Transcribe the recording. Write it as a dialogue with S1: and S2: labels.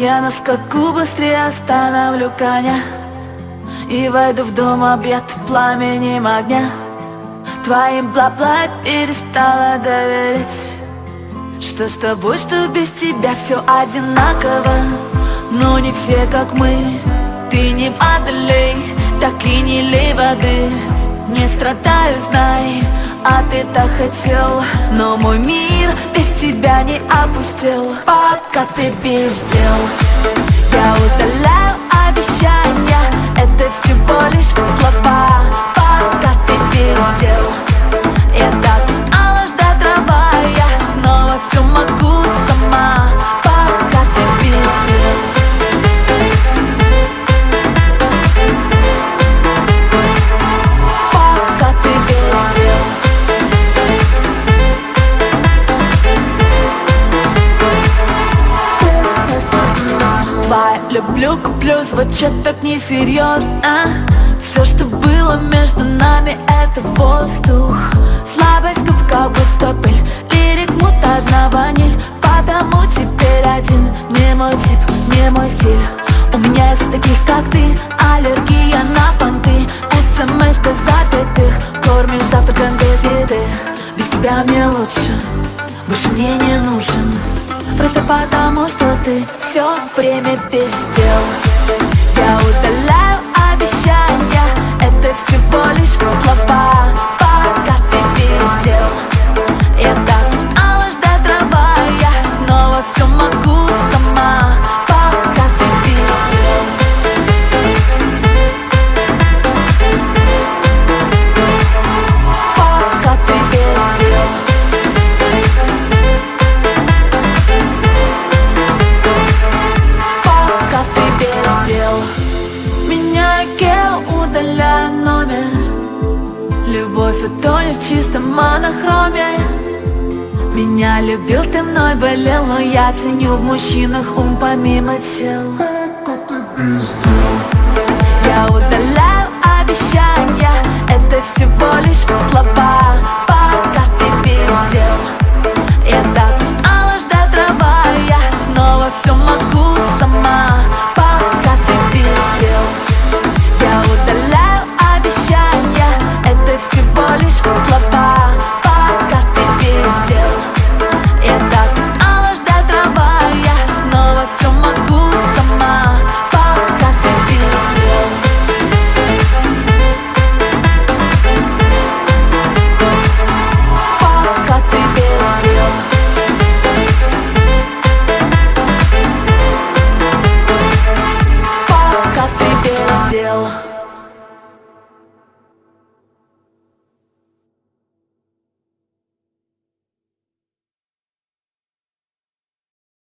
S1: Я на скаку быстрее остановлю коня и войду в дом, объят пламенем огня. Твоим бла-бла перестала доверять. Что с тобой, что без тебя, все одинаково. Но не все как мы. Ты не водолей, так и не лей воды. Не страдаю, знай, а ты так хотел. Но мой мир без тебя не опустел. Пока ты без дел, я удаляю обещания. Это всего лишь слова. Пока ты без дел, я так устала ждать трава. Я снова все могу сама. Пока ты без дел. Пока ты без дел. Твоя люблю, куплю, звучит так несерьезно. Все, что было между нами, это воздух. Слабость, как будто пыль. Лирик, мутадна ваниль. Потому теперь один. Не мой тип, не мой стиль. У меня есть таких, как ты. Аллергия на понты. СМС-ка запятых. Кормишь завтраком без еды. Без тебя мне лучше, больше мне не нужен. Просто потому, что ты все время без дел. Я удаляю обещания. Это всего лишь слова. Пока ты без дел, я так устала ждать трава. Я снова все могу сама. Пока ты без дел. Пока ты без дел. Пока ты без дел. Меняю гео, удаляю номер. Любовь утонет в чистом монохроме. Меня любил, ты мной болел, но я ценю в мужчинах ум помимо тел. Я удаляю обещания. Это всего лишь слова.